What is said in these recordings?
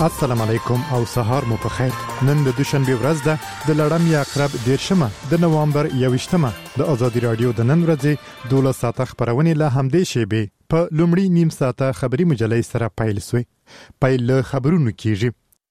السلام علیکم او سهار مو په خیر. نن د دوشنبه ورځ ده د لړم یا عقرب 10 د نوامبر 21 د ازادي رادیو د نن ورځې 12 ساعته خبرونه له همدې شیبه په لومړی نیم ساعته خبري مجلې سره پایل سوی. پایل خبرونه کیږي.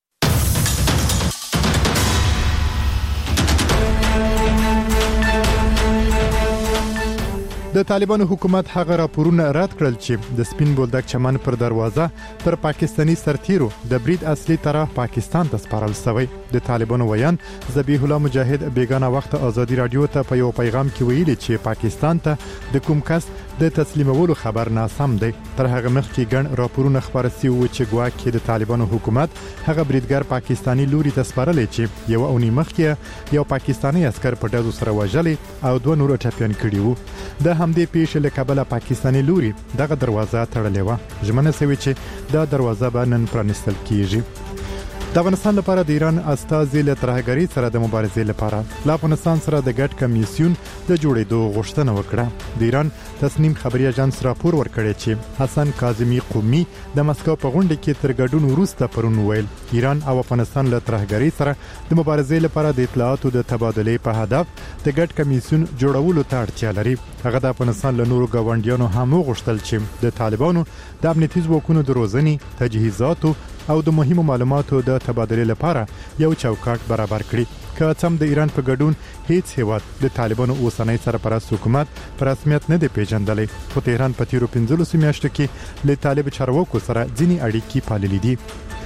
د طالبانو حکومت هغه راپورونه رد کړل چې د سپین بولدک چمن پر دروازه پر پاکستانی سرتیرو د برید اصلي طرف پاکستان ته سپارل شوی. د طالبانو ویان ذبیح الله مجاهد بیگانه وخت ازادي رادیو ته په یو پیغام کې ویلي چې پاکستان ته د کوم کس د تسلیمولو خبر ناسم دی. تر هغه مخکې ګڼ راپورونه خبر شوي و چې ګواکې د طالبانو حکومت هغه بریدګر پاکستانی لوري ته سپارلې چې یو اونۍ مخکې یو پاکستانی عسكر په ډزو سره وژلي او دوه نور ټپيان کړي وو. د همدې پیښې له کبله پاکستانی لوري دغه دروازه تړلې و. ژمنه شوی چې دا دروازه به نن پرانیستل کیږي. د افغانستان لپاره د ایران استازي له ترهګری سره د مبارزې لپاره له افغانستان سره د ګډ کمیسیون د جوړېدو غوښتنه وکړه. د ایران تصنیم خبري اژانس راپور ورکړی چې حسن کاظمی قومي د مسکو په غونډه کې تر ګډون وروسته پرون ویل ایران او افغانستان له ترهګری سره د مبارزې لپاره د اطلاعاتو د تبادلې په هدف د ګډ کمیسیون جوړولو ته اړتیا لري. هغه د افغانستان له نورو غونډیانو هم غوښتل چې د طالبانو د امنیتي ځواکونو د روزنې تجهیزاتو او د مهمو معلوماتو د تبادلې لپاره یو چوکاټ برابر کړي. که څم د ایران په ګډون هیڅ هیواد د طالبانو اوسنۍ سرپرست حکومت پر رسمیت نه دی پیژندلی، خو تهران په تیرو 15 میاشتو کې له طالب چارواکو سره ځینی اړیکې پاللې دي.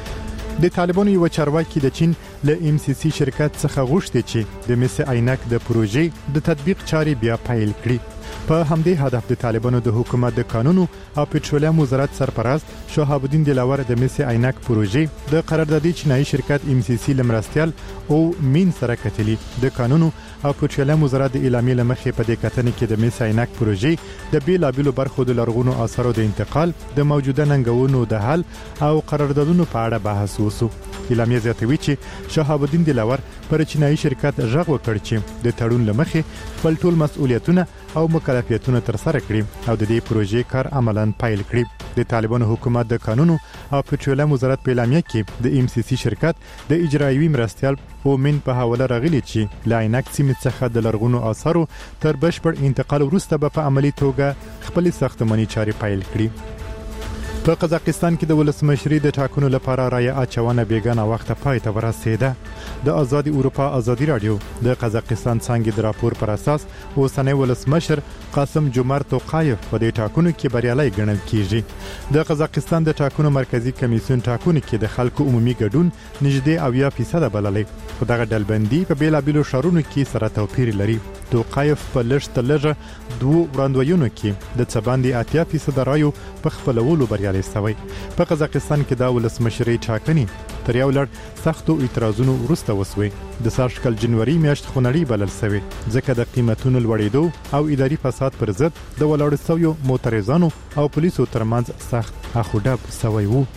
د طالبانو یو چارواکي د چین له ام سی سی شرکت څخه غوښتي چې د مس عینک د پروژې د تطبیق چاري بیا پیل کړي. په همدې هدف د طالبانو د حکومت د قانونو او پټرولیم وزارت سرپرست شهاب الدین دلاور د مس عینک پروژې د قراردادي چینایي شرکت ام سی سی لمرستيال او مين سره کتلی. د قانونو او پټرولیم وزارت د اعلامیې لمخې په دې کتنې کې د مس عینک پروژې د بیلابیلو برخو د لرغونو آثارو د انتقال، د موجوده ننګونو د حل او قراردادونو په اړه بحث وشو. اعلامیه زیاتوي چې شهاب الدین دلاور پر چینایي شرکت غږ وکړ چې د تړون لمخې خپل ټول مسؤلیتونه او مکلفیتونه تر سره کړي او د دې پروژې کار عملاً پایل کړي. د طالبانو حکومت د قانونو او پټرولیم وزارت په اعلامیه کې د ام سی سی شرکت د اجرایوي مرستيال او من په حواله راغلي چې لاینک سیمه څخه د لرغونو آثارو تر بشپړ انتقال وروسته په عملی توګه خپل ساختماني چاري پایل کړي. په قزاقستان کې د ولسمشري د ټاکنو لپاره رایه اچونه بیگانه وخت پای ته ورسیده. د آزادي اروپا ازادي رادیو د قزاقستان څنګه د راپور پر اساس اوسنی ولسمشر قاسم جومارت توقایف په دې ټاکنو کې بریالي ګڼل کیږي. د قزاقستان د ټاکنو مرکزی کمیسیون ټاکنو کې د خلکو عمومي ګډون نږدې 80% بللې، خو دغه ډلبندي په بیلابیلو شهرونو کې سره توپیر لري. توقایف په لږه دوه وړاندوینو کې د څباندې 80% رایو په خپلولو بریالي شوی. په قزاقستان کې د ولسمشري ټاکنې تر یو لړ سختو اعتراضونو وروسته وسوي. د ساشکل جنوري میاشت خونړی بلل شوی ځکه د قیمتونو لوړېدو او اداري فساد پر ضد د ولاړو سویو معترضانو او پولیسو ترمنځ سخت اخوډب شوی وو.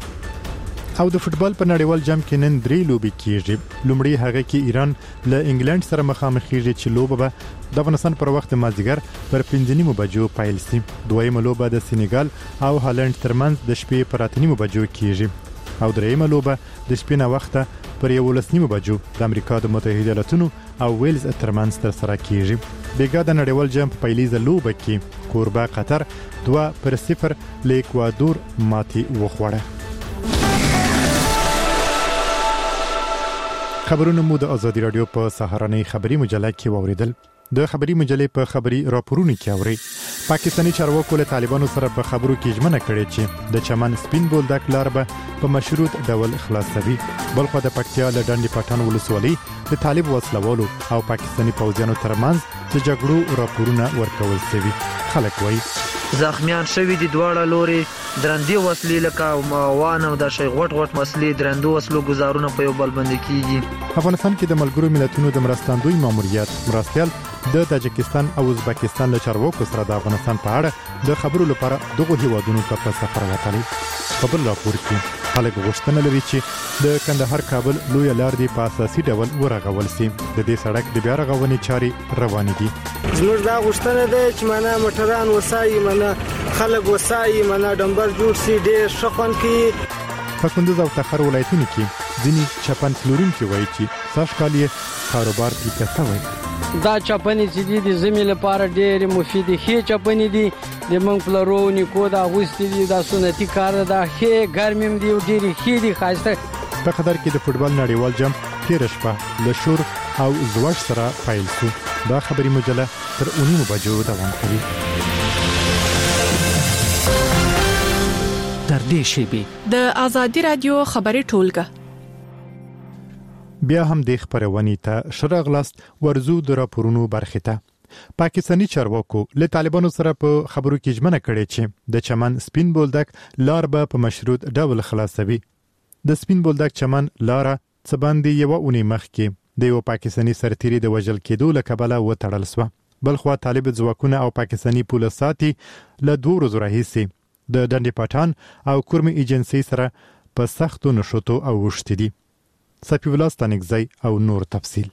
او د فوتبال په نړیوال جام کې نن 3 لوبي کیږي. لومړی هغه کې ایران له انګلند سره مخامخ کیږي چې لوبه به د افغانستان پر وخت مازیګر پر 5 بجو پیل شي. دویمه لوبه د سېنیګال او هالند ترمنځ د شپې پر 8 بجو کیږي او دریمه لوبه د شپې نه وخته پر 11 بجو د امریکا د متحده ایالاتونو او ویلز ترمنځ تر سره کیږي. بیګا د نړیوال جام په پیلیزه لوبه کې کوربه قطر 2-0 له اکوادور ماتي وخوړه. خبرونه مو د ازادي رادیو په سهارنۍ خبري مجله کې واوریدل. د خبري مجلې په خبري راپورونو کې اوري پاکستانی چارواکو له طالبانو سره په خبرو کې ژمنه کړې چې د چمن سپین بولدک لار به په مشروط ډول خلاصوي. بلخو د پکتیا له ډنډ پټان ولسوالۍ د طالب وسلوالو او پاکستانی پوځیانو ترمنځ د جګړو راپورونه ورکول شوي. خلک وایي زخمیان شوی دي دواړه لوري درندې وسلې لکه وان او د شي غټ مسلې درندو وسلو گزارونه په یو بل باندې کیږي. افغانستان کې د ملګرو ملتونو د مرستندوی ماموریت مرستيال د تاجکستان او ازبکستان له چارواکو سره د افغانستان په اړه د خبرو لپاره دغه هیوادونو ته په سفر وتلی. په بل راپور کې خلک غوښتنه لري چې د کندهار کابل لوی لار دی په اساسي ډول ورغول شي. د دې سړک د بیا رغونې چاري روانې دي. زموږ دا غوښتنه ده چې معنا موټران وسایي، معنا خلک وسایي، معنا ډمبر جوړ شي، ډېر شخون کې په کندوز او تخار ولایتونو کې ځینې چپن پلورونکي وایي چې سږ کال یې کاروبار پیکه شوی. دا چپنې چې دي د زمي لپاره ډېرې مفیدې ښې چپنې دي. د موږ پلرو نیکو دا اغوستي دي، دا سنتي کار ده، ښې ګرمې هم دي او ډېرې ښې دي ښایسته. په قطر کې د فوټبال نړیوال جام تېره شپه له شور او زوږ سره پیل شو. دا خبري مجله تر 9 بجو دوام کوي. تر دې شیبې د آزادي رادیو خبري ټولګه بیا هم د خبرونې ته شرغلاست ورزو د راپورونو برخه ته. پاکستانی چارواکو له طالبانو سره په خبرو کې ژمنه کړې چې د چمن سپین بولدک لار به په مشروط ډول خلاصوي. د سپین بولدک چمن لار څه باندې یو اونۍ مخکې د یو پاکستانی سرتیري د وژل کېدو له کبله وتړل شو. بلخوا طالب ځواکونه او پاکستانی پولیساتي له 2 ورځې راهیسې د ډنډې پټان او کورمي ایجنسی سره په سختو نشوتو او وشت دي. صفی الله ستانکزی او نور تفصیل.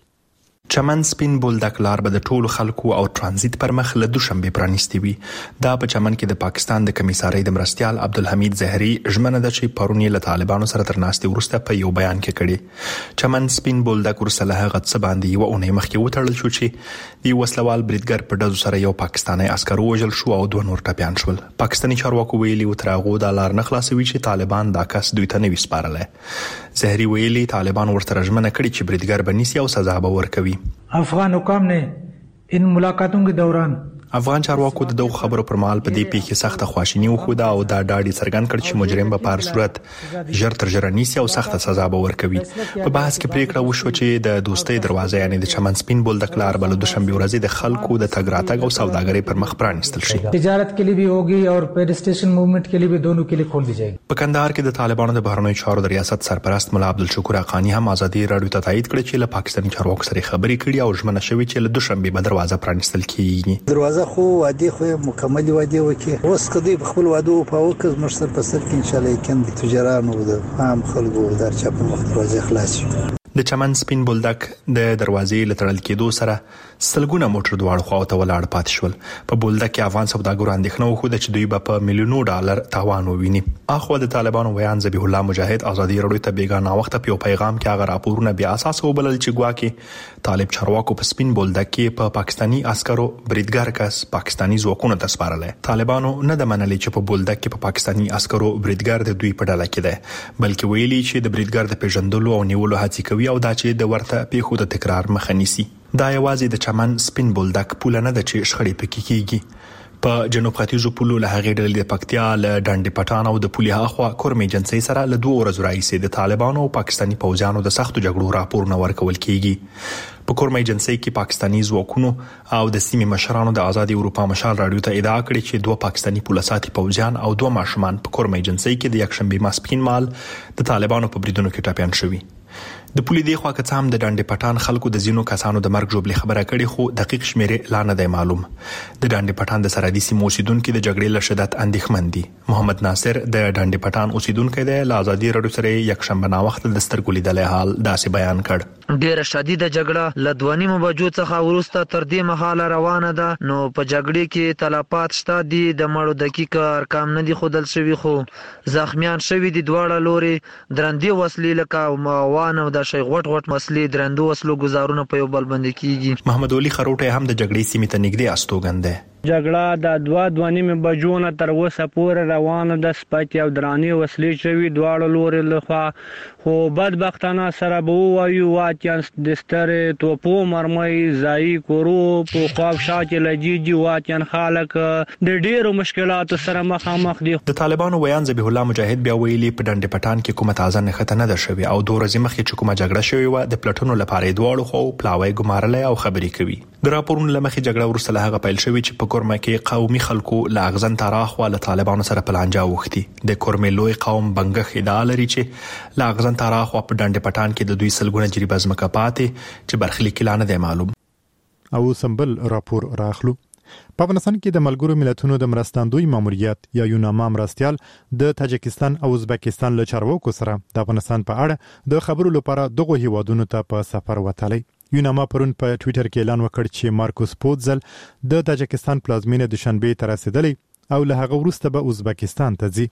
چمن سپین بولدک لار به د ټولو خلکو او ترانزیت پر مخ له دوشنبه پرانیستی وي. دا په چمن کې د پاکستان د کمیسارۍ د مرستيال عبدالحمید زهري ژمنه ده چې پرون یې له طالبانو سره تر ناستې وروسته په یو بیان کې کړي. چمن سپین بولدک ورسله هغه څه باندې یو اونۍ مخکې وتړل شو چې د وسلوال بریدګر په ډزو سره یو پاکستانی عسکر وژل شو او 2 نور ټپيان شول. پاکستانی چارواکو ویلي وترغو د لار نه خلاصوي چې طالبان دا کس دوی ته نه وسپارله. زهري ویلي طالبان ورته ژمنه کړې چې بریدګر بنسي او سزا به ورکوي. افغان حکام نے ان ملاقاتوں کے دوران افغان چارواکو د دغه خبرو پر مهال په دې پیښه سخته خواشینی وخوده او دا ډاډي څرګند کړ چې مجرم به په هر صورت ژر تر ژره نیسي او سخته سزا به ورکوي. په بحث کې پریکړه وشوه چې د دوستۍ دروازه یعنی د چمن سپین بولدک لار بل دوشنبه ورځ د خلکو د تګ راتګ او سوداګرۍ پر مخ پرانیستل شي. تجارت کے لیے بھی ہوگی اور پیڈسٹریشن موومنٹ کے لیے بھی دونوں کے لیے کھول دی جائے گی. په کندهار کې د طالبانو د بهرنیو چارو د ریاست سرپرست مولا عبدالشکور حقانی هم ازادي رادیو ته تایید کړ چې له پاکستاني چارواکو سره خبرې کړي او ژمنه شوې چې له دوشنبه به دروازه پرانیستل کیږي. دروازه خو وادي خو مکمل وادي وکي اوس کدی خپل وادو په وکز مشر په سر کې ان شاء الله کېند تجارانو د عام خلکو د چاپن وخت دروازه خلاص شي. د چمن سپین بولدک د دروازې لټړل کېدو سره سلګونه موټر دواړو خواته ولاړ پات شول. په بولدک کې افغان سوداګرو اندېښنه وکړه چې دوی به په میلیونو ډالر تاوان وویني. اخو د طالبانو ویان ذبیح الله مجاهد ازادي رادیو ته بیګانه وخت په پیغام کې هغه راپورونه بیا اساس وبلل چې ګواکې طالب چارواکو په سپین بولدک کې په پاکستانی عسکرو بریدګر کس پاکستانی ځواکونو ته سپارل. طالبانو نه د منلې چې په بولدک کې په پاکستانی عسکرو بریدګر د دوی په ډله کې ده، بلکې ویلي چې د بریدګر د پیژندلو او نیولو هڅې کوي او دا چې د ورته پیښو د تکرار مخه نیسي. دا یوازې د چمن سپین بولدک پوله نه ده چې شخړې پکې کیږي. په جنوب ختیځو پولو له هغې ډلې د پکتیا له ډنډې پټان او د پولي هاخوا کورمي ایجنسۍ سره له 2 ورځو راهیسې د طالبانو او پاکستاني پوځیانو د سختو جګړو راپورونه ورکول کیږي. په کورمي ایجنسۍ کې پاکستاني ځواکونو او د سیمې مشرانو د آزادي اروپا مشال رادیو ته ادعا کړې چې 2 پاکستاني پولیساتي پوځیان او 2 ماشومان په کورمي ایجنسۍ کې د یکشنبه ماسپښین مال د طالبانو په بریدونو کې ټپيان شوي. د پولی دی خوا که هم د ډنډې پټان خلکو د زینو کسانو د مرګ جوړلې خبره کړي خو دقیق شمیرې لا نه دی معلوم. د ډنډې پټان د سرحدي سیمو اوسیدونکو د جګړې له شدت اندېښمن دي. محمد ناصر د ډنډې پټان اوسیدونکو دی له آزادي رادیو سره یکشنبه نا وخت د سترګو لیدلې حال داسې بیان کړ. ډیره شدیده جګړه له 2.5 بجو څخه ورسته تر دې مهاله روانه ده. نو په جګړې کې تلفات شته دي، د مړو دقیق ارقام نه دي ښودل شوي خو زخمیان شوي دي. دواړه لوري درندې وسلې لکه وان او د شي غټ مسلې درندو وسلو گزارونه په یو بل باندې کیږي. محمد علي خروټه هم د جګړې سیمې ته نږدې استوګن دی. جګړه د 2.5 بجو نه تر اوسه پورې روانه ده. سپکې او درانې وسلې شوي دواړو لوري لخوا، خو بدبختانه سره به ووایو واچان د سترې توپو مرمۍ ځایي کورو په خواږ شا کې لجیجي واچان خلک د ډېرو مشکلاتو سره مخامخ دي. د طالبانو ویان ذبیح الله مجاهد بیا ویلي په ډنډې پټان کې کومه تازه نښته نه ده شوې او 2 ورځې مخکې چې کومه جګړه شوې وه د پلټونو لپاره دواړو خو پلاوی ګمارلی او خبرې کوي. د راپورونو له مخې جګړه وروسته له هغه پیل شوې چې په کورمه کې قومي خلکو له اغزن تاراخوا له طالبانو سره په لانجه اوښتي. د کورمې لوی قوم بنګښ ادعا لري چې له اغزن تاراخوا په ډنډې پټان کې د دوی سلګونه جریبه ځمکه پاتې چې برخلیک لا نه دی معلوم. او سمبل راپور راخلو. په افغانستان کې د ملګرو ملتونو د مرستندوی ماموریت یا یوناما مرستيال د تاجکستان او ازبکستان له چارواکو سره د افغانستان په اړه د خبرو لپاره دغه هیوادونو ته په سفر وتلی. یوناما پرون په ټوئیټر کې اعلان وکړ چې مارکوس پوتزل د تاجکستان پلازمینه دوشنبه ته رسیدلی او له هغه وروسته به ازبکستان ته ځي.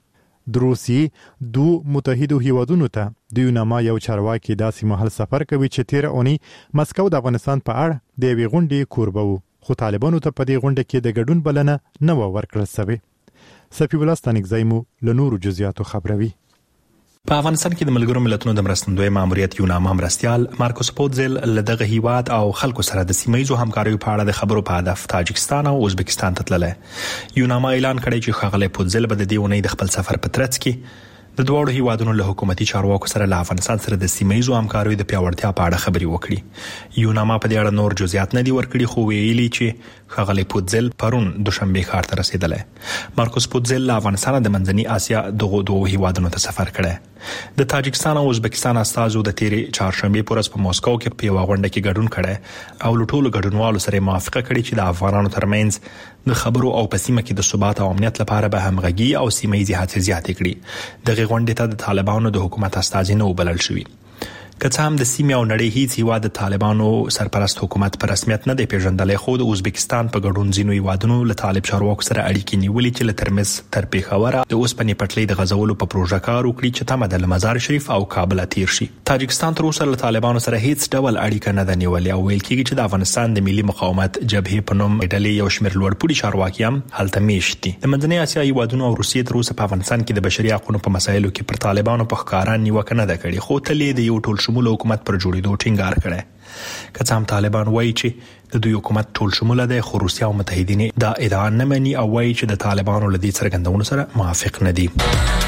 د روسیې دوه متحدو هیوادونو ته د یوناما یو چارواکي داسې مهال سفر کوي چې 13 اونۍ مسکو د افغانستان په اړه د یوې غونډې کوربه وو، خو طالبانو ته په دې غونډه کې د ګډون بلنه نه و ورکړل شوې. صفی الله ستانکزی مو له نورو جزئیاتو خبروي. په افغانستان کې د ملګرو ملتونو د مرستندوی ماموریت یوناما مرستیال مارکوس پودزل له دغه هیواد او خلکو سره د سیمایي همکاریو په اړه د خبرو په هدف تاجکستان او ازبکستان ته تللی. یوناما اعلان کړی چې ښاغلی پودزل به د دې اونۍ د خپل سفر په ترڅ کې د دواړو هیوادونو له حکومتي چارواکو سره له افغانستان سره د سیمایي همکاریو د پیاوړتیا په اړه خبرې وکړي. یوناما په دې اړه نور جزئیات نه دي ورکړي، خو ویلي چې ښاغلی پودزل پرون دوشنبه ښار ته رسیدلی. مارکوس پودزل له افغانستان د منځني اسیا دغه دوه هیوادونو ته سفر کړی. د تاجکستان او ازبکستان استازو د تیرې چهارشنبه پر ورځ په موسکو کې په یو غونډه کې ګډون کړی او له ټولو ګډونوالو سره موافقه کړې چې د افغانانو ترمنځ د خبرو او په سیمه کې د ثبات او امنیت لپاره به همغږي او سیمایي هڅې زیاتې کړي. دغه غونډې ته د طالبانو د حکومت استازي نه وبلل شوي. که څه هم د سیمې او نړۍ هیڅ هیواد د طالبانو سرپرست حکومت په رسمیت نه دی پیژندلی، خو د ازبکستان په ګډون ځینو هیوادونو له طالب چارواکو سره اړیکې نیولې چې له ترمز تر پیښوره د اوسپنې پټلۍ د غځولو په پروژه کار وکړي چې تمه ده له مزار شریف او کابل تیر شي. تاجکستان تر اوسه له طالبانو سره هیڅ ډول اړیکه نه ده نیولې او ویل کېږي چې د افغانستان د ملي مقاومت جبهې په نوم ډلې یو شمېر لوړپوړي چارواکي هم هلته میشت دي. د منځنۍ اسیا هیوادونو او روسیې تر اوسه په افغانستان کې د بشري حقوقو په مسایلو کې پر طالبانو په ښکاره نیوکه نه ده کړې، خو تل د یو ټول شموله حکومت پر جوړېدو ټینګار کړی. که څه هم طالبان وایي چې د دوی حکومت ټول شموله دی، خو روسیه او متحدین دا ادعا نه مني او وایي چې د طالبانو له دې څرګندونو سره موافق نه دي.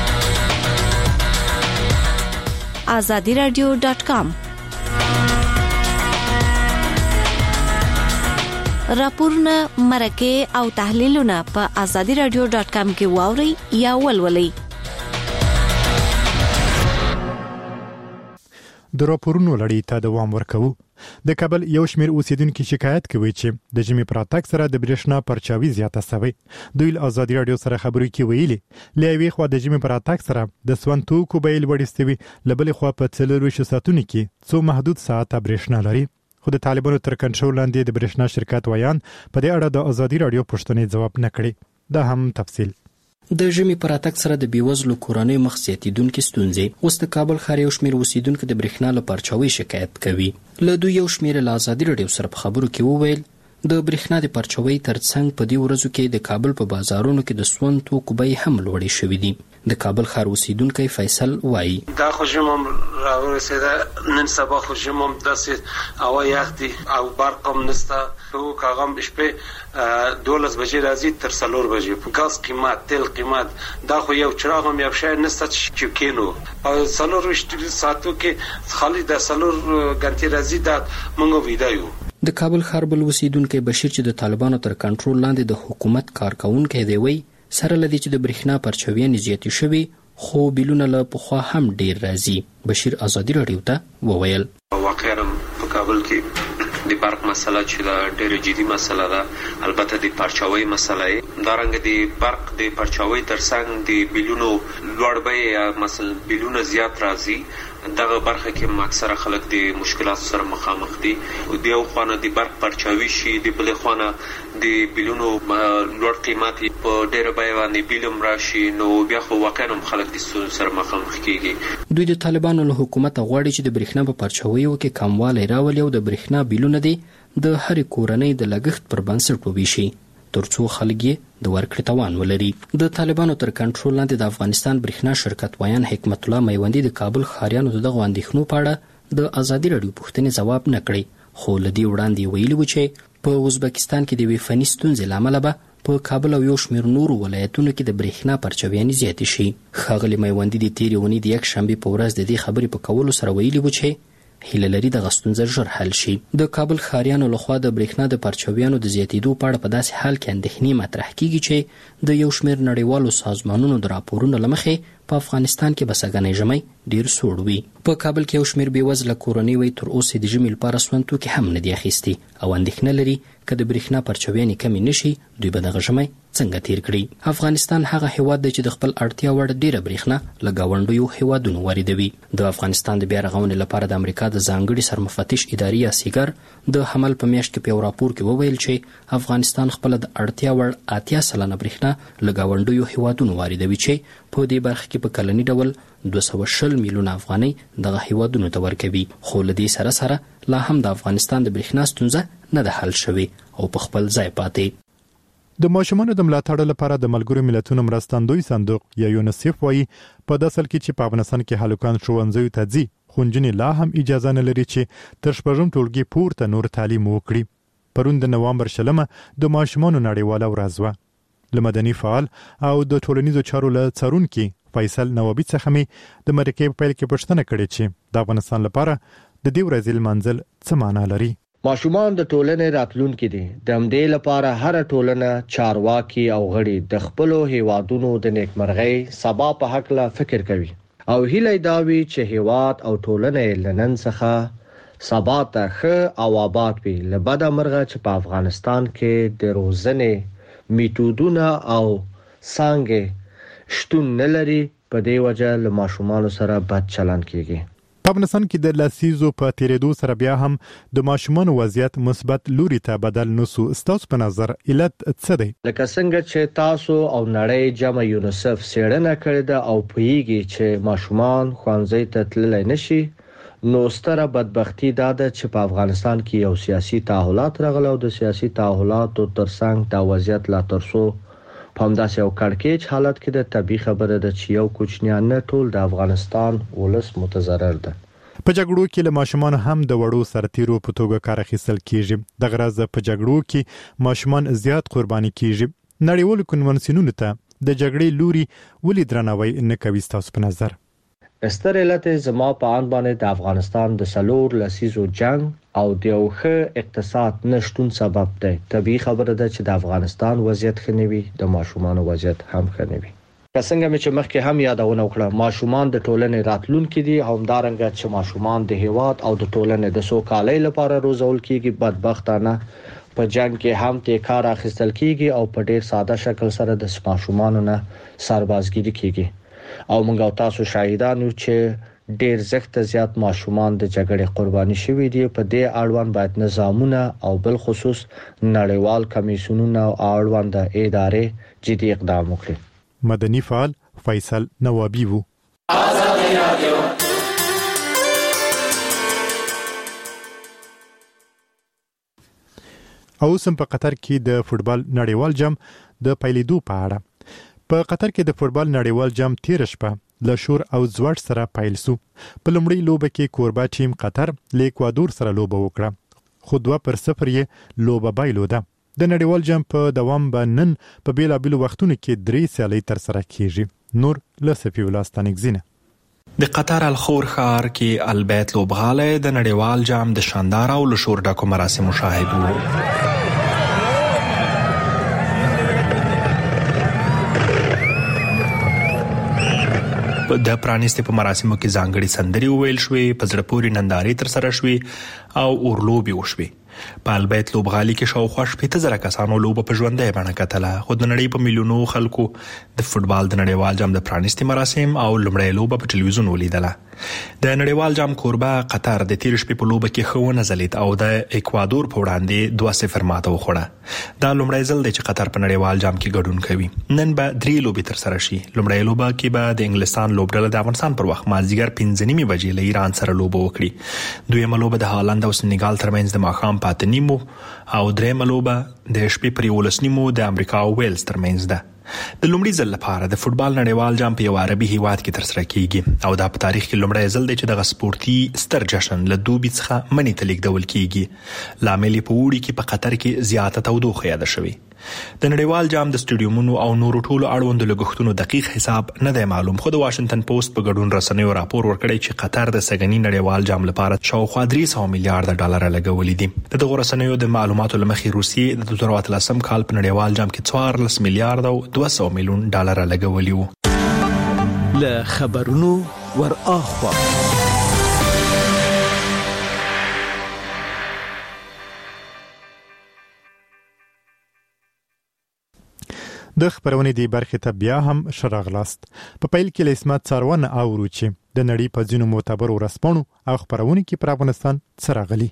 azadiradio.com راپورونه، مرکې او تحلیلونه په azadiradio.com کې واورئ یا ولولئ. د راپورونو لړۍ ته دوام ورکوو. د کابل یو شمېر اوسیدونکو شکایت کوي چې د ژمي پر راتګ سره د برېښنا پرچاوي زیاته شوې. دوی له ازادي رادیو سره خبرې کې ویلي له یوې خوا د ژمي پر راتګ سره د سون توکو بیې لوړې شوي، له بلې خوا په 24 ساعتونو کې څو محدود ساعته برېښنا لري. خو د طالبانو تر کنټرول لاندې د برېښنا شرکت ویان په دې اړه د ازادي رادیو پوښتنې ځواب نه کړي. دا هم تفصیل. د ژمي پر راتګ سره د بیوزلو کورنیو مخ زیاتېدونکې ستونزې. اوس د کابل ښار یو شمېر اوسیدونکو د برېښنا له پرچاوۍ شکایت کوي. له دوی یو شمېر له ازادي رادیو سره په خبرو کې وویل د برېښنا د پرچاوۍ ترڅنګ په دې ورځو کې د کابل په بازارونو کې د سون توکو بیې هم لوړې شوې دي. د کابل ښار اوسیدونکی فیصل وایي دا خو ژمم راورسېده، نن سبا خو ژمم داسې هوا یخ دي او برق هم نشته. خو کاغم شپې 12 بجې راځي تر 4 بجې. ګاز قیمت، تیل قیمت، دا خو یو چراغ هم یو شی نشته چې کینو او 4 ساعتو کې خالي د 4 غنټې راځي دا موږ ویدایو. د کابل ښار بل اوسیدونکی بشیر چې د طالبانو تر کنټرول لاندې د حکومت کارکونکی دی وایي سره لدی چې د برېښنا پرچاویانې زیاتې شوي، خو بیلونه له پخوا هم ډیر راځي. بشیر ازادي رادیو ته وویل واقعا په کابل کې د برق مسله چې دا ډېره جدي مسله ده، البته د پرچاوۍ مسله دا رنګ د برق د پرچاوۍ ترڅنګ د بیلونو لوړ بیې مثلا بیلونه زیات راځي. دغه برخه کې اکثره خلک د مشکلات سره مخامخ دي. د یو خوانه د برق پرچاوي شي، د بل خوانه د بیلونو لوړ قیمت په ډېر بیه باندې بیلم راشي، نو بیا خو واقعا خلک د ستونزو سره مخامخ کیږي. دوی د طالبانو له حکومت غواړي چې د برېښنا په پرچاویو کې کموالی راولي او د برېښنا بیلونه دي د هرې کورنۍ د لګښت پر بنسټ وویشي ترڅو خلک یې د ورکړې توان ولري. د طالبانو تر کنټرول لاندې د افغانستان برېښنا شرکت ویان حکمت الله میوندي د کابل ښاریانو دغه اندېښنو په اړه د ازادي رادیو پوښتنې ځواب نه کړی، خو له دې وړاندې ویلي و چې په ازبکستان کې د یوې فني ستونزې له امله به په کابل او یو شمېر نورو ولایتونو کې د برېښنا پرچاویانې زیاتې شي. ښاغلي میوندي د تېرې اونۍ د یکشنبې په ورځ د دې خبرې په کولو سره ویلي و چې هیله لري دغه ستونزه ژر حل شي. د کابل ښاریانو لخوا د برېښنا د پرچاویانو د زیاتېدو په اړه په داسې حال کې اندېښنې مطرح کیږي چې د یو شمېر نړیوالو سازمانونو د راپورونو له مخې په افغانستان کې به سږنی ژمی ډېر سوړ وي. په کابل کې یو شمېر بېوزله کورنۍ وایي تر اوسه د ژمي لپاره سون توکي هم نه دي اخیستي او اندېښنه لري که د برېښنا پرچاویانې کمې نه شي دوی به دغه ژمی څنګه تیر کړي. افغانستان هغه هیواد دی چې د خپل اړتیا وړ ډیره برېښنا له ګاونډیو هیوادونو واردوي. د افغانستان د بیا رغونې لپاره د امریکا د ځانګړي سرمفتش ادارې یا سیګر د حمل په میاشت کې په یو راپور کې وویل چې افغانستان خپل د اړتیا وړ 80% برېښنا له ګاونډیو هیوادونو واردوي چې په دې برخه کې په کلني ډول 220 میلیونه افغانۍ دغه هیوادونو ته ورکوي. خو له دې سره سره لا هم د افغانستان د برېښنا ستونزه نه ده حل شوې او په خپل ځای پاتې. د ماشومانو د ملاتړ لپاره د ملګرو ملتونو مرستندوی صندوق یا یونیسف وایي په داسل کې چې په افغانستان کې هلکان ښوونځیو ته ځي خو نجونې لا هم اجازه نه لري چې تر شپږم ټولګي پورته نور تعلیم وکړي. پرون د نوامبر 20 د ماشومانو نړیواله ورځ وه. له مدني فعال او د ټولنیزو چارو له څارونکي فیصل نوابي څخه مې د مرکې په پیل کې پوښتنه کړې چې د افغانستان لپاره د دې ورځې لمانځل څه معنا لري. ماشومان د ټولنې راتلونکي دي. د همدې لپاره هر ټولنه چارواکي او غړي د خپل هیوادونو د نیکمرغۍ سبا په حق لا فکر کوي او هیله داوي چې هیواد او ټولنه لنن څخه سبا ته ښه او آباد وي. لبدا مرغه چې په افغانستان کې د روزنې میتودونه او څنګه شتون نه لري په دې وجه له ماشومان سره بد چلند کیږي. په افغانستان کې د لسیزو په تیریدو سره بیا هم د ماشومان وضعیت مثبت لوري ته بدل نسو. ستاسو په نظر علت څه دی؟ لکه څنګه چې تاسو او نړۍ جمع یونیسف څېړنه کړې ده او پوهیږي چې ماشومان ښوونځي ته تللی نشي، نو ستره بدبختی دا ده چې په افغانستان کې یو سیاسي تحولات راغله او د سیاسي تحولاتو ترڅنګ دا وضعیت لا ترسو په همداسې یو کړکېچ حالت کې د طبي خبره ده چې یو کوچنیان نه ټول د افغانستان ولس متضرر ده. په جګړو کې له ماشومان هم د وړو سرتیرو په توګه کار اخیستل کیږي. د غرض په جګړو کې ماشومان زیات قرباني کیږي. نړیوال کنونسیونونو ته د جګړې لوري ولې درناوی نه کوي ستاسو په نظر؟ استر علت زما په ان باندې د افغانستان د سلور لسیزو جنگ او د یو ښه اقتصاد نشټون سبب دی. طبي خبره ده چې د افغانستان وضعیت خنوي، د ماشومان وضعیت هم خنوي. څنګه چې مخکې هم یادونه وکړه، ماشومان د ټولنې راتلونکي دي او همدارنګه چې ماشومان د هیواد او د ټولنې د سوکالۍ لپاره روزول کیږي. بدبختانه په جنگ کې هم ته کار اخیستل کیږي او په ډیر ساده شکل سره د ماشومانو نه سربازګری کیږي او موږ او تاسو شاهدانو چې ډیر زخت زیات ماشومان د جګړې قرباني شوي دي. په دې اړوند باید نظامونه او بل خصوص نړیوال کمیسیونونه او اړوند ادارې جدي اقدام وکړي. مدني فعال فیصل نوابي وو. او سم په قطر کې د فوتبال نړیوال جام د پیلېدو په اړه. په قطر کې د فوتبال نړیوال جام تیر شپه له شور او زوړ سره پیل سو. په لومړۍ لوبه کې کوربه ټیم قطر له اکوادور سره لوبه وکړه خو 2-0 یې لوبه بایلوده. د نړیوال جام په دوام به نن په بیلابیلو وختونو کې 3 سیالۍ تر سره کیږي. نور له صفي ولاستانګزینه. د قطر الخور ښار کې البیت لوبغالی د نړیوال جام د شاندار او له شور ډکو مراسمو شاهد وو. د پرانیستي په مراسمو کې ځانګړي سندري وویل شوې، په زړه پورې نندارې تر سره شوې او اورلوبي وشوې. په البیت لوبغالي کې شاوخوا 15,000 کسانو لوبه په ژوندۍ بڼه کتله. خو د نړۍ په میلیونو خلکو د فوتبال د نړیوال جام د پرانیستي مراسم او لومړی لوبه په ټلویزیون ولیدله. د نړیوال جام کوربه قطر د تیر شپې په لوبه کې ښه ونه ځلید او د اکوادور په وړاندې 2-0 ماته وخوړه. دا لومړی ځل دی چې قطر په نړیوال جام کې ګډون کوي. نن به 3 لوبې تر سره شي. لومړی لوبه کې به د انګلستان لوبډله د افغانستان پر وخت مازدیګر 5:30 بجې له ایران سره لوبه وکړي. دویمه لوبه د هالند او سنیګال ترمنځ د ماښام 8:30 او دریمه لوبه د شپې پر 11:30 د امریکا او ویلز ترمنځ ده. د لومړي ځل لپاره د فوتبال نړیوال جام په یو عربي هیواد کې تر سره کیږي او دا په تاریخ کې لومړی ځل دی چې دغه سپورتي ستر جشن له دوبي څخه منی ته لیږدول کیږي. لامل په وړي کې په قطر کې زیاته تودوخه یاده شوې. د نړیوال جام د سټیډیومونو او نورو ټولو اړوندو لګښتونو دقیق حساب نه دی معلوم، خو د واشنگټن پوسټ په ګډون رسنیو راپور ورکړی چې قطر د سږني نړیوال جام لپاره شاوخوا 300 میلیارډ ډالر لګولي دي. د دغه رسنیو د معلوماتو لمخې روسیې د 2013 کال په نړیوال جام کې 14 میلیارډ او 200 میلیون ډالر لګولي وو. له خبرونو ور اخوا د خبرونې دی برخه ته بیا هم شراغلاست. په پیل کې لسمات څارونه اورو چې د نړۍ په ځینو معتبر ورسپانو او خبرونه کې پر افغانستان سراغلي.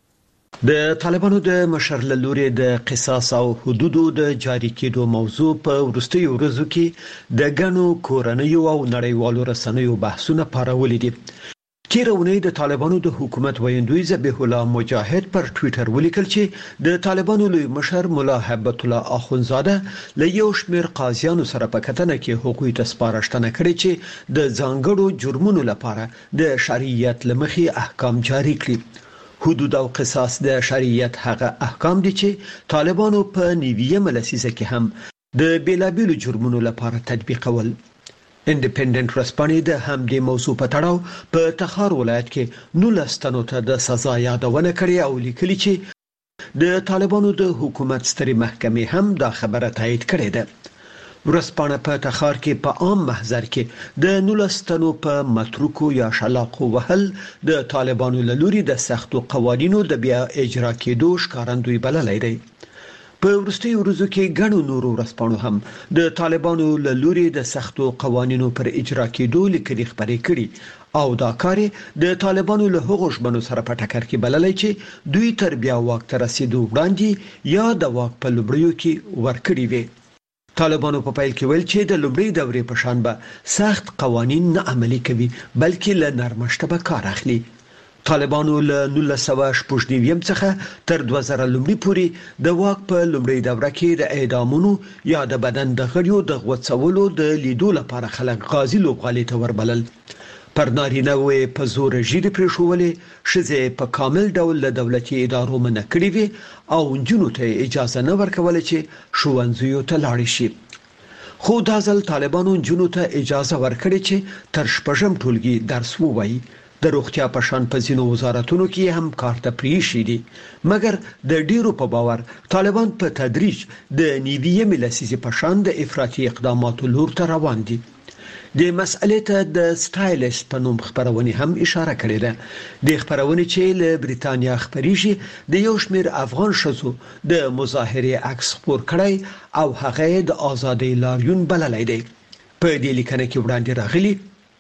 د طالبانو د مشر لوري د قصاص او حدودو د جاری کېدو موضوع په ورستیو ورځو کې د غنو کورنیو او نړیوالو رسنیو بحثونه پارولې دي. تیرونی د طالبانو د حکومت ویندوی ذبیح الله مجاهد پر ټوئیټر ولیکل چې د طالبانو لوی مشر مولا هیبت الله اخونزاده له یو شمېر قاضیانو سره په کتنه کې حقوقي تسپارښتنه کړې چې د ځانګړو جرمونو لپاره د شریعت لمخې احکام جاری کړي. حدود او قصاص د شریعت هغه احکام دي چې طالبانو په 90 لسیزه کې هم د بیلابیلو جرمونو لپاره تطبیقول. انډیپندنت رسپانې د همدې موضوع په تړاو په تخار ولایت کې 19 تنو ته د سزا یادونه کړې او لیکلي چې د طالبانو د حکومت سترې محکمې هم دا خبره تایید کړې ده. ورسپانه په تخار کې په عام محضر کې د 19 تنو په متروکو یا شلاقو وهل د طالبانو لوري د سختو قوانینو د بیا اجرا کېدو ښکارندوی بللی دی. په ورستي ورځو کې غنو نورو ورسپانو هم د طالبانو لوري د سختو قوانینو پر اجرا کېدو لیکلي خبرې کړي او دا کار د طالبانو له هغو ژمنو سره په ټکر کې بللی چې دوی تر بیا واک ته رسیدو وړاندې یا د واک په لومړیو کې ورکړي وي. طالبانو په پیل کې ویل چې د لومړۍ دورې په شان به سخت قوانین نه عملي کوي بلکې له نرمښت به کار اخلي. طالبانو له 1990 څخه تر 2000 لومړی پورې د واک په لومړی دوره کې د اعدامونو یا د بدن د غړیو د غوڅولو د لیدو لپاره خلک غازی لوبغالي ته وربلل. پر نارینه وې په زور ژیړې پرېښولې، ښځې په کامل ډول له دولتي ادارو منع کړې وې او نجونو ته اجازه نه ورکوله چې ښوونځیو ته لاړې شي. خو دا ځل طالبانو نجونو ته اجازه ورکړې چې تر 6م ټولګي درس ووایي. د روغتیا په شان په ځینو وزارتونو کې هم کار ته پریښي دي، مګر د ډیرو په باور طالبان په تدریج د 90 لسیزې په شان د افراطي اقداماتو لور ته روان دي. د مسئلې ته د سټایلس په نوم خبرونه هم اشاره کړې ده. د خبرونه چې له بریتانیا خبريږي د یو شمېر افغان شذو د مظاهره عکس خپور کړی او هغه د ازادۍ لاریون بللی دی. په دې لیکنه کې وړاندې راغلي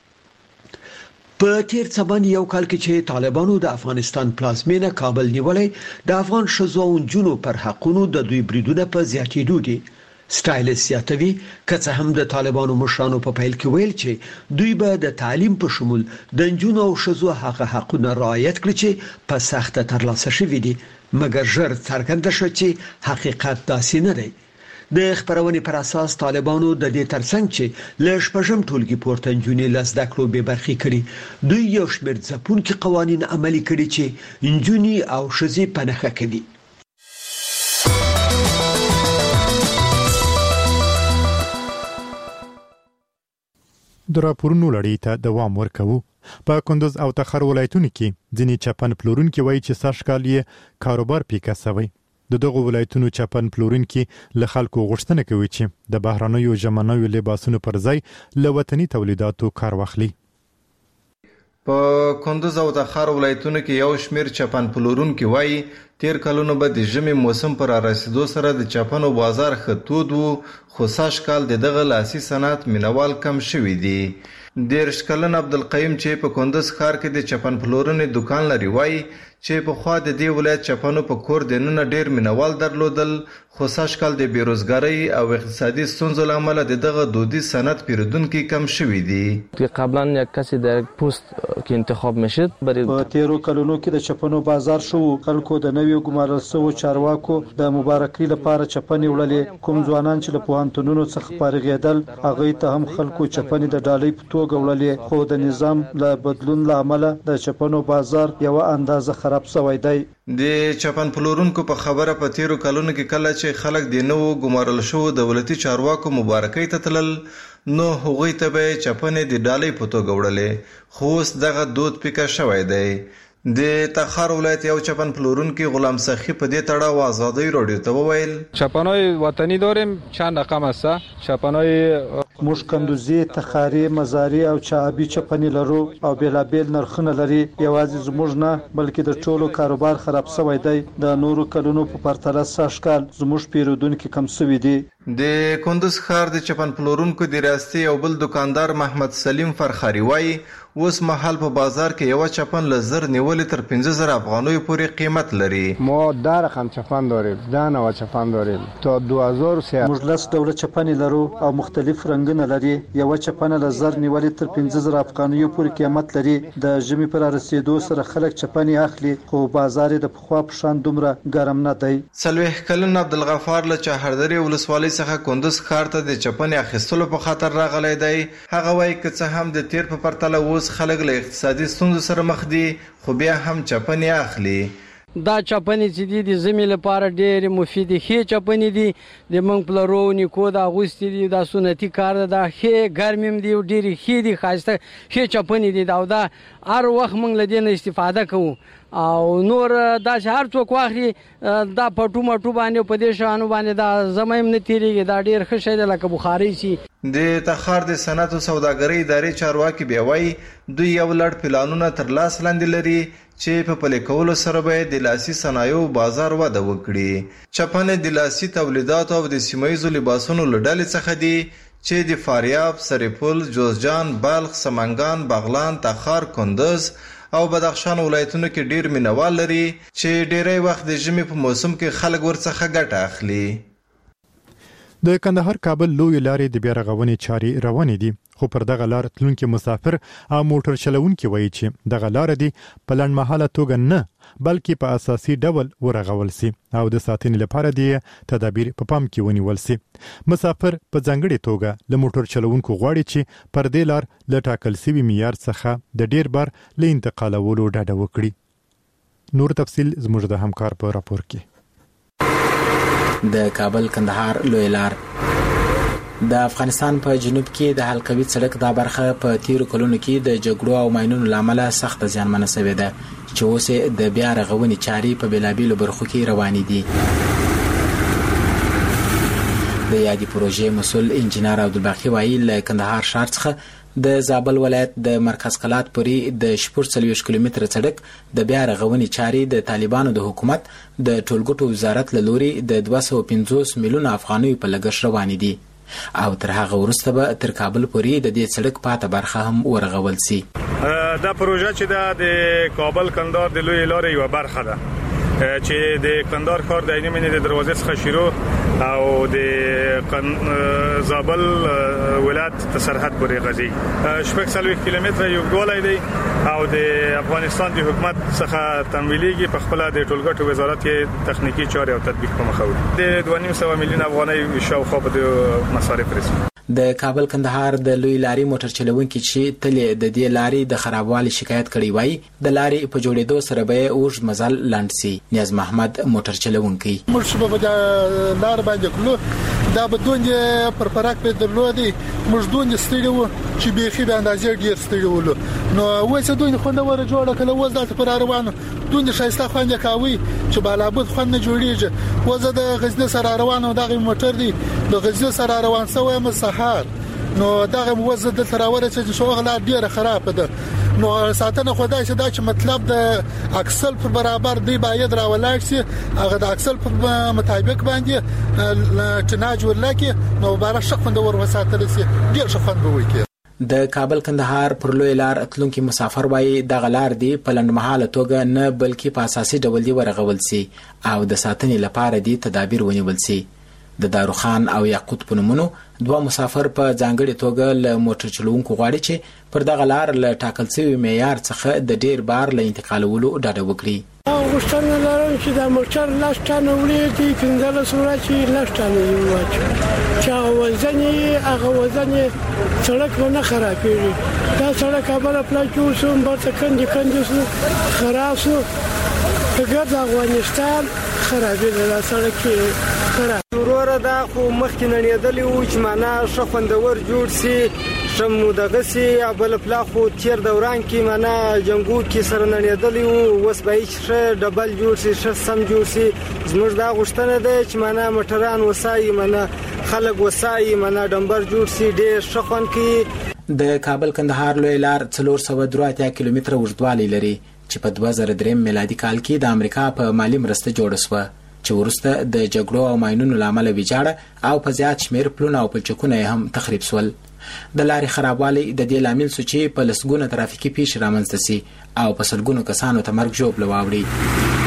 په تیر څبان یو کال کې چې طالبانو د افغانستان پلازمینه کابل نیولې د افغان شذو او نجونو پر حقونو د دوی بریدونه په زیاتېدو دي. سټایلس یاتوي که هم د طالبانو مشرانو په پیل کې ویل چې دوی به د تعلیم په شمول د نجونو او شذو هغه حقونه رعایت کړي چې په سخته ترلاسه شوي دي، مګر ژر څرګنده شو چې حقیقت داسې نه دی. د خبرونې پر اساس طالبانو د دې ترڅنګ چې له 6م ټولګي پورته نجونې له زده کړو بې برخې کړي، دوی یو شمېر ځپونکي قوانین عملي کړي چې نجونې او ښځې په نښه کوي. د راپورونو لړۍ ته دوام ورکوو. په کندوز او تخار ولایتونو کې ځینې چپن پلورونکي وایي چې سږکال یې کاروبار پیکه شوی. د دغه ولایتونو چپن پلورونکي له خلکو غوښتنه کوي چې د بهرانيو ژمنیو لباسونو پر ځای له وطني تولیداتو کار واخلي. په کندوز او تخار ولایتونو کې یو شمېر چپن پلورونکي وایي تیر کلونو به د ژمي موسم پر رسیدو سره د چپنو بازار ختود وو، خو سږکال دغه لاسي صنعت مینوال کم شوي دي. 13 کلن عبدالقیم چې په کندوز ښار کې د چپن پلورنې دکان لري وایي چې په خوا د دې ولایت چپنو په کور دننه ډیر مینوال درلودل، خو سږکال د بیروزګارۍ او اقتصادي ستونزو له امله دغه دودیز صنعت پیرودونکي کم شوي دي. قبلا یک کسی در پست که انتخاب میشد په تیرو کلونو کې د چپنو بازار شو، خلکو د نویو ګمارل شوو چارواکو د مبارکۍ لپاره چپنې وړلې. کوم ځوانان چې له پوهنتونونو څخه فارغېدل هغوی ته هم خلکو چپنې د ډالۍ په توګه وړلې، خو د نظام له بدلون له امله د چپنو بازار یو اندازه خراب شوی دی. د چپن پلورونکو په خبره په تیرو کلونو کې کله چې خلک د نوو ګمارل شوو دولتي چارواکو مبارکۍ ته تلل نو هغوی ته به چپنې د ډالۍ په توګه وړلې، خو اوس دغه دود پیکه شوی دی. د تخار ولایت یو چپن پلورونکي غلام سخی په دې تړاو آزادۍ رادیو ته وویل چپنای وطنی داریم چند رقم است چپنای موږ کندوزي تخاري مزاري او چابي چپنې لرو او بیلابیل نرخونه لري یوازې زموږ نه بلکې د ټولو کاروبار خراب شوی دی د نورو کلونو په پرتله ساشکال زموږ پیرودونکو کم شوی دي د کندوز ښار د چپن پلورونکو د ریاستي او بل دکاندار محمد سلیم فرخاری وایي اوس مهال په بازار کې یو چپن له زر نیولې تر 15000 افغانیو پورې قیمت لري ما در رقم چپن داریم دانه و چپن داریم تا 2003 موږ لس ډول چپن لرو او مختلف رنگونه لري یو چپن له زر نیولې تر 15000 افغانیو پورې قیمت لري د ژمي پر رسیدو سره خلک چپن اخلي خو بازار د پخوا په شان دومره ګرم نه دی سلوح کلن عبدالغفار له چهردری ولسوالۍ څخه کندوز ښار ته د چپن اخیستلو په خاطر راغلی دی هغه وایي که څه هم د تیر په پرتله اوس خلک له اقتصادي ستونزو سره مخ دي خو بیا هم چپن اخلي دا چپنې چې دي د زمي لپاره ډېر مفید دي ښې چپنې دي د موږ پلرو نیکو دا غوستي دي دا سنتي کار ده ښې ګرمیم دي ډېر ښې دي ښایسته ښې چپنې دي دا هر وخت موږ له دې نه استفاده کوو او نور دا هر څوک واخلي دا پټو مټو باندې په دې شانو باندې دا زمایم نه تیریږي دا ډېر ښه شی دی لکه بخاري شي د تخار د صنعت او سوداګرۍ ادارې چارواکي بیا وایي دوی یو لړ پلانونه تر لاس لاندې لري چې په پلي کولو سره به د لاسي صنایعو بازار وده وکړي چپن د لاسي تولیدات او د سیمایي لباسونو له ډلې څخه دي چې د فاریاب سرپل جوزجان بلخ سمنګان بغلان تخار کندوز او بدخشان ولایتونو کې ډیر مینوال لري چې ډیری وخت د ژمي په موسم کې خلک ورڅخه ګټه اخلي د کندهار کابل لوی لارې د بیا رغونې چارې روانې دي خو پر دغه لار تلونکي مسافر او موټر چلونکي وایي چې دغه لار دي په لنډمهاله توګه نه بلکې په اساسي ډول ورغول سي او د ساتنې لپاره دي تدابیر په پام کې ونیول سي مسافر په ځانګړي توګه له موټر چلونکو غواړي چې پر دې لار له ټاکل شوي معیار څخه د ډیر بار له انتقالولو ډډه وکړي نور تفصیل زموږ د همکار په راپور کې د کابل کندهار لوی لار د افغانستان په جنوب کې د حلقوي سړک دا برخه په تیرو کلونو کې د جګړو او ماینونو لامل سخت زیانمن شوې ده چې اوس د بیا رغونې چارې په بیلابیلو برخو کې روانې دي د یادې پروژې مسؤل انجنیر عبدالباقي وایي له کندهار ښار څخه د زابل ولایت د مرکز قلات پورې د 40 کیلومتر سړک د بیا رغونې چارې د طالبانو د حکومت د ټولګټو وزارت له لوري د 250 میلیون افغانیو په لګښت روانې دي او تر هغه وروسته به تر کابل پورې د دې سړک پاته برخه هم ورغول سي دا پروژه چې د کابل کندهار د لوی لارې یو برخه ده چې د کندهار ښار د عیني منې د دروازې څخه شروع او د زابل ولایت تر سرحد پورې غځي 40 کیلومتر یو ډولای دی او د افغانستان د حکومت څخه تمویلېږي په خپل د ټولګټو وزارت کې تخنیکی چارې او تطبیق په مخ وړي د 2.5 میلیون افغانۍ شاوخوا په مصارف رسي د کابل کندهار د لوی لاري موټر چلونکي چې تل د دې لاري د خرابوالي شکایت کړي وای د لاري په جوړېدو سره به اوږد مزل لاند سي نیاز محمد موټر چلونکي موږ په لار باندې کلو دا بدون پر پراک په درلودي موږ دون ستړي وو چې بيخي د اندازې ډیر ستړي ولو نو وایي دون خوندور جوړه کله وځه پر روانو دون شایسته خوند کوي چې بالابد خوند نه جوړیږي وځه د غزنه سره روانو دغه موټر دی د غزنه سره روان سوې مسحار نو دغه وځه د تراوره چې شوغله ډیره خراب ده نو ساتنه خدای چې دا چې مطلب د اکسل پر برابر دی باید راولای شي هغه د اکسل په مطابق باندې چناج ورلکه نو بار شخوند ور وساتل شي ډیر شخوند به وکړي د کابل کندهار پر لوی لار اتلونکي مسافر وایي د غلار دی په لنډمهاله توګه نه بلکې په اساسي ډول دی ورغول سي او د ساتنې لپاره دی تدابیر ونیول سي د داروخان او یاقوت په نومونو دوه مسافر په ځانګړي توګه له موټر چلوونکو غواړي چې پر دغه لار له ټاکل شوي معیار څخه د ډیر بار له انتقالولو ډډه وکړي غوښتنه لرم چې د موټر لاستانه وړي دي کندل سره چې لاستانه یو واچو چې هغه وزن سړک نه خرابېږي دا سړک خبره پلاچو سم برته کندي خراب شو ګرځ افغانستان خرابې ده سړک خراب ورور دا خو مخکې نړیدلې و چې معنا شخوندور جوړ سي سیستم دغه سي بل پلاخو تیر دوران کې معنا جنگو کې سره نړیدلی وو وس به هیڅ ډبل جوړ سي سم جوړ سي زموږ دا غوښتنه ده چې معنا موټران وسایي معنا خلک وسایي معنا ډمبر جوړ سي ډېر شخون کې د کابل کندهار لوی لار 483 کیلومتره اوږدوالی لري چې په 2003 میلادي کال کې د امریکا په مالی مرسته جوړه شوه چې ورسته د جګړو او ماینونو لامل ویجاړه او په زیات شمیر پلونه او پلچکونه هم تخریب شول. د لارې خرابوالی د دې لامل شو چې په لسګونه ترافیکي پیښې رامنځته شي او په سلګونو کسانو ته مرګ ژوبله واوړي.